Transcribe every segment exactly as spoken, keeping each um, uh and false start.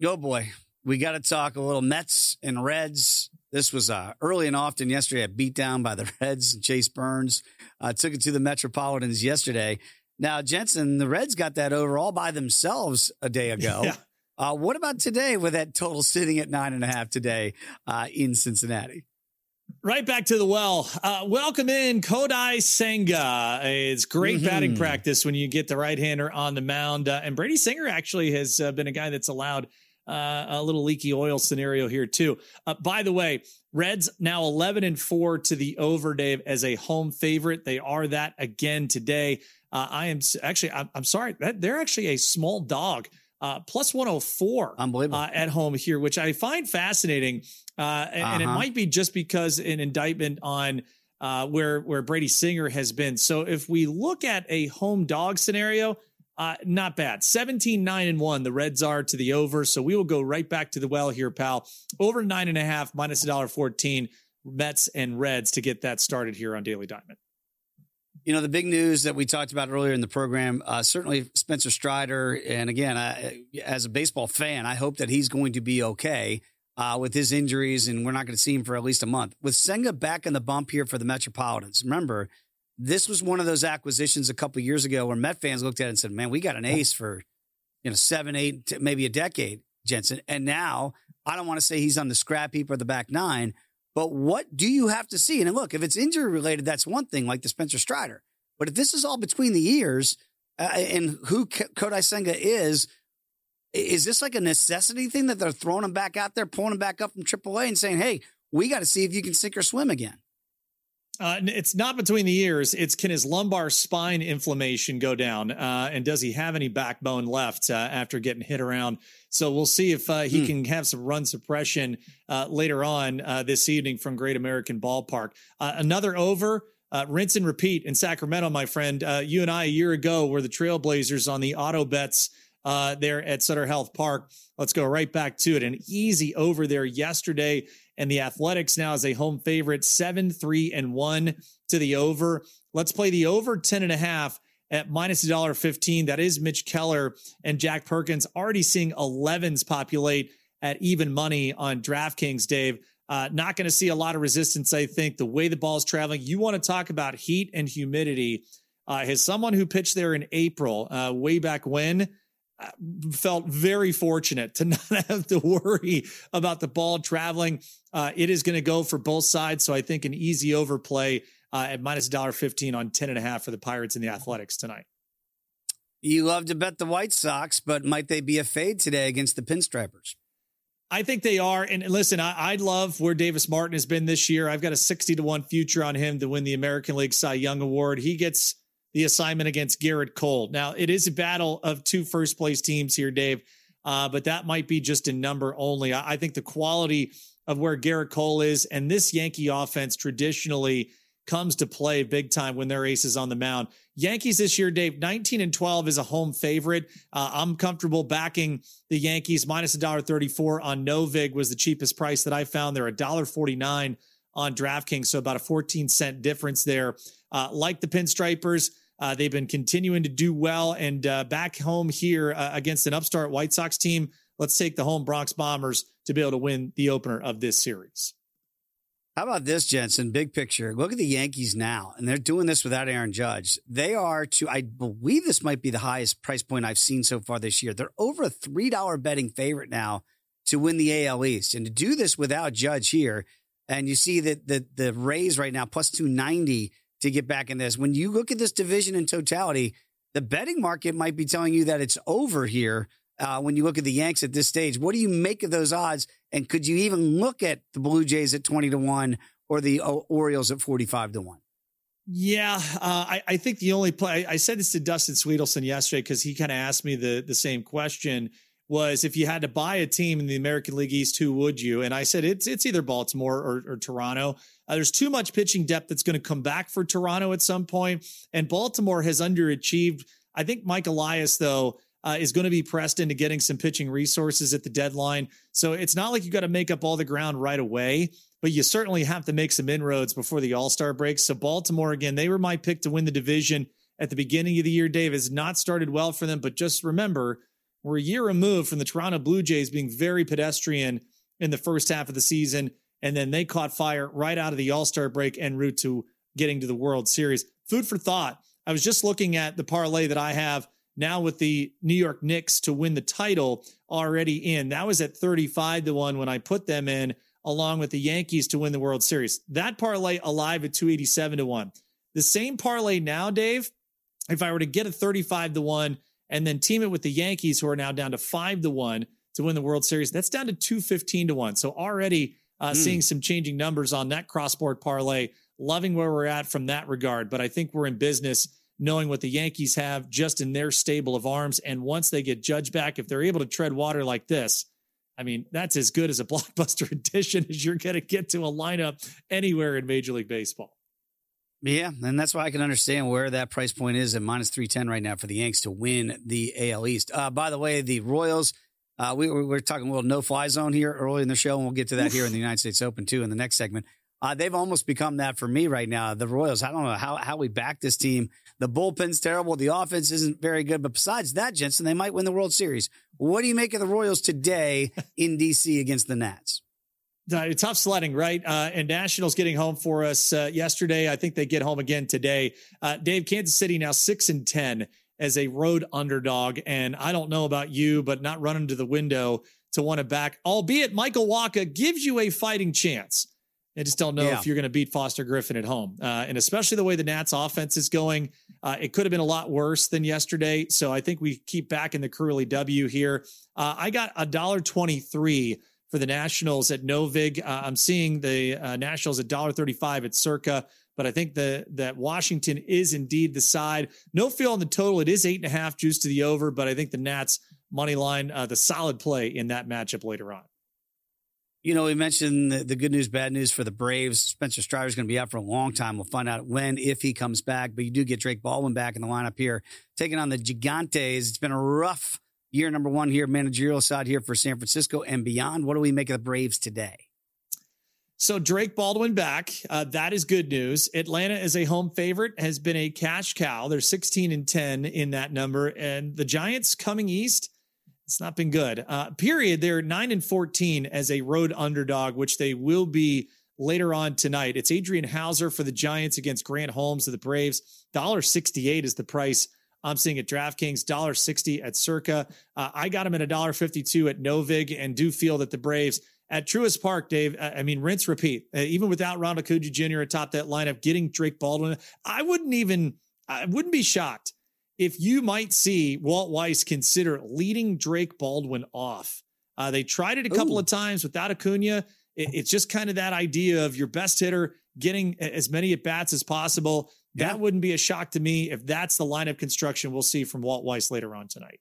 Oh, boy. We got to talk a little Mets and Reds. This was uh, early and often yesterday, a beat down by the Reds and Chase Burns. Uh, took it to the Metropolitans yesterday. Now, Jensen, the Reds got that over all by themselves a day ago. Yeah. Uh, what about today with that total sitting at nine and a half today uh, in Cincinnati? Right back to the well. Uh, welcome in Kodai Senga. It's great mm-hmm. batting practice when you get the right-hander on the mound. Uh, and Brady Singer actually has uh, been a guy that's allowed uh, a little leaky oil scenario here too. Uh, by the way, Reds now eleven and four to the over, Dave, as a home favorite. They are that again today. Uh, I am actually, I'm, I'm sorry, that they're actually a small dog. Uh, plus one oh four Unbelievable. Uh, at home here, which I find fascinating. Uh, and, uh-huh. and it might be just because an indictment on uh, where, where Brady Singer has been. So if we look at a home dog scenario, uh, not bad. seventeen, nine and one, the Reds are to the over. So we will go right back to the well here, pal. Over nine and a half, minus one fourteen, Mets and Reds to get that started here on Daily Diamond. You know, the big news that we talked about earlier in the program, uh, certainly Spencer Strider. And again, I, as a baseball fan, I hope that he's going to be okay uh, with his injuries, and we're not going to see him for at least a month. With Senga back in the bump here for the Metropolitans, remember, this was one of those acquisitions a couple of years ago where Met fans looked at it and said, man, we got an ace for, you know, seven, eight, maybe a decade, Jensen. And now I don't want to say he's on the scrap heap or the back nine, but what do you have to see? And look, if it's injury related, that's one thing, like the Spencer Strider. But if this is all between the ears uh, and who K- Kodai Senga is, is this like a necessity thing that they're throwing him back out there, pulling him back up from triple A and saying, hey, we got to see if you can sink or swim again? Uh, it's not between the ears. It's can his lumbar spine inflammation go down? Uh, and does he have any backbone left uh, after getting hit around? So we'll see if uh, he hmm. can have some run suppression uh, later on uh, this evening from Great American Ballpark. Uh, another over, uh, rinse and repeat in Sacramento, my friend. Uh, you and I a year ago were the Trailblazers on the auto bets uh, there at Sutter Health Park. Let's go right back to it. An easy over there yesterday. And the Athletics now as a home favorite, seven, three, and one to the over. Let's play the over ten and a half at minus one dollar fifteen. That is Mitch Keller and Jack Perkins already seeing elevens populate at even money on DraftKings, Dave. Uh, not going to see a lot of resistance, I think, the way the ball's traveling. You want to talk about heat and humidity. Uh, as someone who pitched there in April, uh, way back when, uh, felt very fortunate to not have to worry about the ball traveling. Uh, it is going to go for both sides. So I think an easy overplay uh, at minus one dollar fifteen on ten and a half for the Pirates and the Athletics tonight. You love to bet the White Sox, but might they be a fade today against the Pinstripers? I think they are. And listen, I, I love where Davis Martin has been this year. I've got a sixty to one future on him to win the American League Cy Young Award. He gets the assignment against Garrett Cole. Now, it is a battle of two first place teams here, Dave, uh, but that might be just a number only. I, I think the quality of where Garrett Cole is, and this Yankee offense traditionally comes to play big time when their ace is on the mound. Yankees this year, Dave, nineteen and twelve is a home favorite. Uh, I'm comfortable backing the Yankees. Minus one dollar thirty-four on Novig was the cheapest price that I found. They're one dollar forty-nine on DraftKings, so about a fourteen cent difference there. Uh, like the Pinstripers, uh, they've been continuing to do well. And uh, back home here uh, against an upstart White Sox team, let's take the home Bronx Bombers to be able to win the opener of this series. How about this, Jensen? Big picture. Look at the Yankees now, and they're doing this without Aaron Judge. They are to, I believe this might be the highest price point I've seen so far this year. They're over a three dollar betting favorite now to win the A L East. And to do this without Judge here, and you see that the, the Rays right now, plus two ninety to get back in this. When you look at this division in totality, the betting market might be telling you that it's over here. Uh, when you look at the Yanks at this stage, what do you make of those odds? And could you even look at the Blue Jays at twenty to one or the o- Orioles at forty-five to one? Yeah, uh, I, I think the only play, I said this to Dustin Sweetelson yesterday because he kind of asked me the, the same question, was if you had to buy a team in the American League East, who would you? And I said, it's it's either Baltimore or, or Toronto. Uh, there's too much pitching depth that's going to come back for Toronto at some point. And Baltimore has underachieved. I think Mike Elias, though, Uh, is going to be pressed into getting some pitching resources at the deadline. So it's not like you got to make up all the ground right away, but you certainly have to make some inroads before the All-Star break. So Baltimore, again, they were my pick to win the division at the beginning of the year. Dave has not started well for them, but just remember, We're a year removed from the Toronto Blue Jays being very pedestrian in the first half of the season, and then they caught fire right out of the All-Star break en route to getting to the World Series. Food for thought. I was just looking at the parlay that I have now with the New York Knicks to win the title already in. That was at thirty-five to one when I put them in, along with the Yankees to win the World Series. That parlay alive at two eighty-seven to one. The same parlay now, Dave, if I were to get a thirty-five to one and then team it with the Yankees, who are now down to five to one to win the World Series, that's down to two fifteen to one. So already uh, mm. seeing some changing numbers on that cross-board parlay, loving where we're at from that regard. But I think we're in business knowing what the Yankees have just in their stable of arms. And once they get Judge back, if they're able to tread water like this, I mean, that's as good as a blockbuster addition as you're going to get to a lineup anywhere in Major League Baseball. Yeah, and that's why I can understand where that price point is at minus three ten right now for the Yanks to win the A L East. Uh, by the way, the Royals, uh, we, we were talking a little no-fly zone here early in the show, and we'll get to that here in the United States Open, too, in the next segment. Uh, they've almost become that for me right now. The Royals, I don't know how, how we back this team. The bullpen's terrible. The offense isn't very good. But besides that, Jensen, they might win the World Series. What do you make of the Royals today in D C against the Nats? Uh, tough sledding, right? Uh, and Nationals getting home for us uh, yesterday. I think they get home again today. Uh, Dave, Kansas City now six and ten as a road underdog. And I don't know about you, but not running to the window to want to back, albeit Michael Wacha gives you a fighting chance. I just don't know yeah. if you're going to beat Foster Griffin at home. Uh, and especially the way the Nats offense is going, uh, it could have been a lot worse than yesterday. So I think we keep back in the Curly W here. Uh, I got a dollar twenty-three for the Nationals at Novig. Uh, I'm seeing the uh, Nationals at one dollar thirty-five at Circa, but I think the, that Washington is indeed the side. No feel on the total. It is eight and a half juice to the over, but I think the Nats money line, uh, the solid play in that matchup later on. You know, we mentioned the, the good news, bad news for the Braves. Spencer Strider is going to be out for a long time. We'll find out when, if he comes back. But you do get Drake Baldwin back in the lineup here, taking on the Gigantes. It's been a rough year, number one here, managerial side here for San Francisco and beyond. What do we make of the Braves today? So Drake Baldwin back. Uh, that is good news. Atlanta is a home favorite, has been a cash cow. They're sixteen and ten in that number. And the Giants coming east, it's not been good. Uh, period. They're nine and fourteen as a road underdog, which they will be later on tonight. It's Adrian Hauser for the Giants against Grant Holmes of the Braves. one dollar sixty-eight is the price I'm seeing at DraftKings, one dollar sixty at Circa. Uh, I got him at one dollar fifty-two at Novig, and do feel that the Braves at Truist Park, Dave, uh, I mean, rinse, repeat. Uh, even without Ronald Acuña Junior atop that lineup, getting Drake Baldwin, I wouldn't even, I wouldn't be shocked if you might see Walt Weiss consider leading Drake Baldwin off. Uh, they tried it a couple Ooh. of times without Acuña. It, it's just kind of that idea of your best hitter getting as many at-bats as possible. That yeah. wouldn't be a shock to me if that's the lineup construction we'll see from Walt Weiss later on tonight.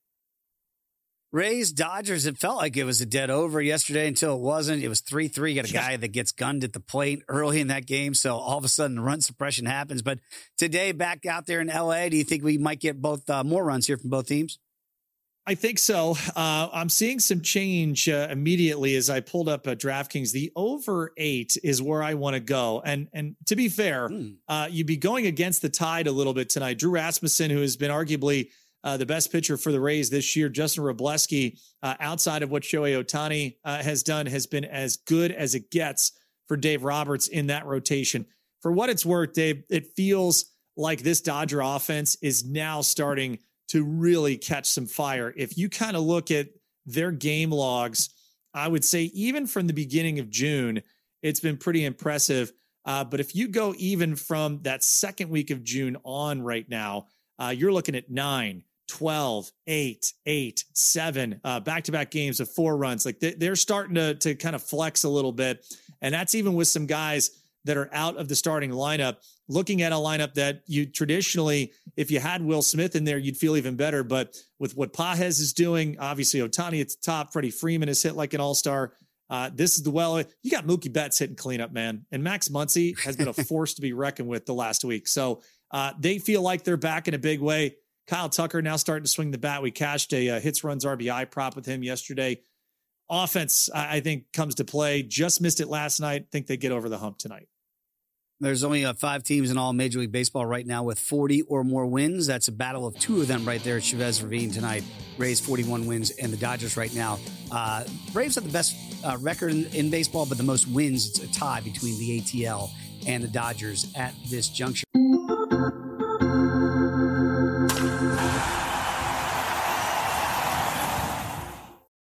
Rays, Dodgers, it felt like it was a dead over yesterday until it wasn't. It was three three. You got a guy that gets gunned at the plate early in that game, so all of a sudden run suppression happens. But today, back out there in L A, do you think we might get both uh, more runs here from both teams? I think so. Uh, I'm seeing some change uh, immediately as I pulled up uh, DraftKings. The over eight is where I want to go. And and to be fair, mm. uh, you'd be going against the tide a little bit tonight. Drew Rasmussen, who has been arguably Uh, the best pitcher for the Rays this year, Justin Wroblewski, uh, outside of what Shohei Ohtani uh, has done, has been as good as it gets for Dave Roberts in that rotation. For what it's worth, Dave, it feels like this Dodger offense is now starting to really catch some fire. If you kind of look at their game logs, I would say even from the beginning of June, it's been pretty impressive. Uh, but if you go even from that second week of June on right now, uh, you're looking at nine, twelve, eight, eight, seven, uh, back-to-back games of four runs. Like they, they're starting to, to kind of flex a little bit. And that's even with some guys that are out of the starting lineup, looking at a lineup that you traditionally, if you had Will Smith in there, you'd feel even better. But with what Pages is doing, obviously Ohtani at the top, Freddie Freeman has hit like an all-star. Uh, this is the well, you got Mookie Betts hitting cleanup, man. And Max Muncy has been a force to be reckoned with the last week. So uh, they feel like they're back in a big way. Kyle Tucker now starting to swing the bat. We cashed a uh, hits, runs, R B I prop with him yesterday. Offense, I, I think, comes to play. Just missed it last night. Think they get over the hump tonight. There's only uh, five teams in all Major League Baseball right now with forty or more wins. That's a battle of two of them right there at Chavez Ravine tonight. Rays forty-one wins, and the Dodgers right now. Uh, Braves have the best uh, record in, in baseball, but the most wins. It's a tie between the A T L and the Dodgers at this juncture.